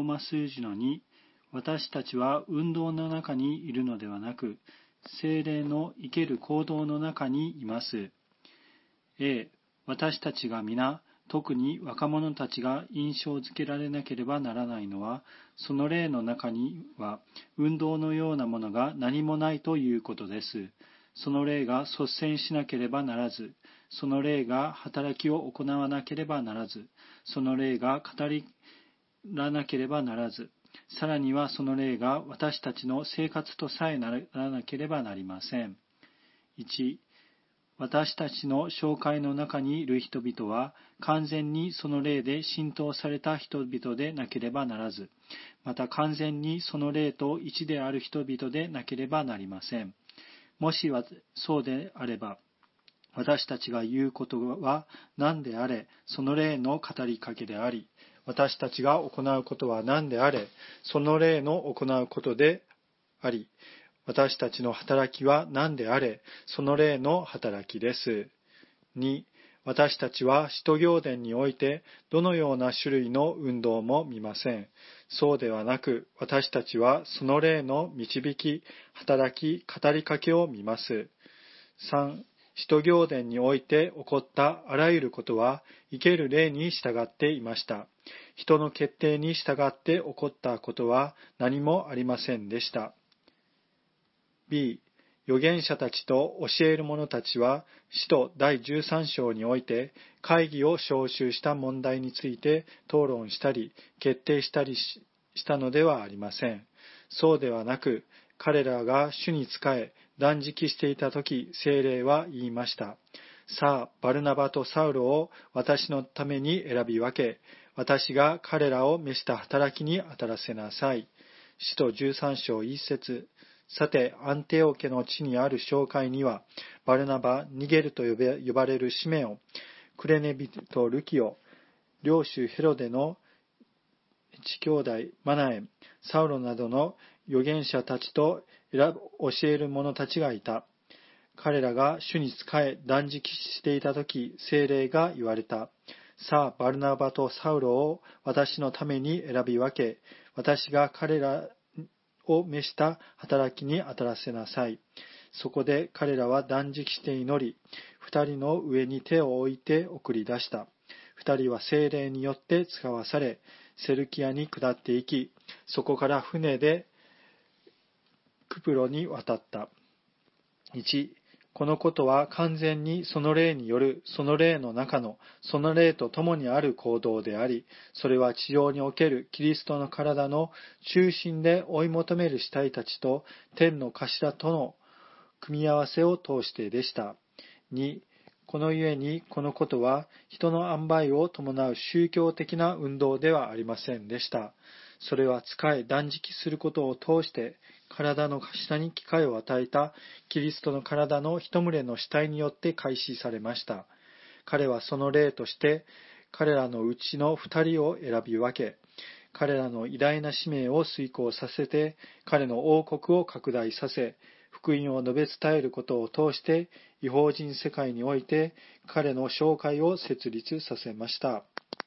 マ数字の2、私たちは運動の中にいるのではなく、聖霊の生ける行動の中にいます。A、私たちが皆、特に若者たちが印象づけられなければならないのは、その霊の中には運動のようなものが何もないということです。その霊が率先しなければならず、その霊が働きを行わなければならず、その霊が語らなければならず、さらにはその霊が私たちの生活とさえならなければなりません。1、私たちの紹介の中にいる人々は完全にその霊で浸透された人々でなければならず、また完全にその霊と一である人々でなければなりません。もしそうであれば、私たちが言うことは何であれ、その霊の語りかけであり、私たちが行うことは何であれ、その霊の行うことであり、私たちの働きは何であれ、その霊の働きです。2、私たちは使徒行伝においてどのような種類の運動も見ません。そうではなく、私たちはその霊の導き、働き、語りかけを見ます。3、使徒行伝において起こったあらゆることは生ける霊に従っていました。人の決定に従って起こったことは何もありませんでした。B、預言者たちと教える者たちは、使徒第13章において会議を招集した問題について討論したり、決定したりしたのではありません。そうではなく、彼らが主に仕え、断食していたとき、聖霊は言いました。さあ、バルナバとサウロを私のために選び分け、私が彼らを召した働きに当たらせなさい。使徒13章1節。さて、アンテオ家の地にある教会には、バルナバ、ニゲルと呼ばれるシメオン、クレネビとルキオ、領主ヘロデの一兄弟マナエン、サウロなどの預言者たちと教える者たちがいた。彼らが主に仕え断食していたとき、聖霊が言われた。さあ、バルナバとサウロを私のために選び分け、私が彼らを召した働きに当たらせなさい。そこで彼らは断食して祈り、二人の上に手を置いて送り出した。二人は聖霊によって使わされ、セルキアに下っていき、そこから船でクプロに渡った。1、このことは完全にその霊による、その霊の中の、その霊と共にある行動であり、それは地上におけるキリストの体の中心で追い求める死体たちと天の頭との組み合わせを通してでした。2、このゆえにこのことは人の塩梅を伴う宗教的な運動ではありませんでした。それは仕え断食することを通して体の頭に機会を与えたキリストの体の一群れの死体によって開始されました。彼はその例として彼らのうちの二人を選び分け、彼らの偉大な使命を遂行させて、彼の王国を拡大させ、福音を述べ伝えることを通して、異邦人世界において彼の教会を設立させました。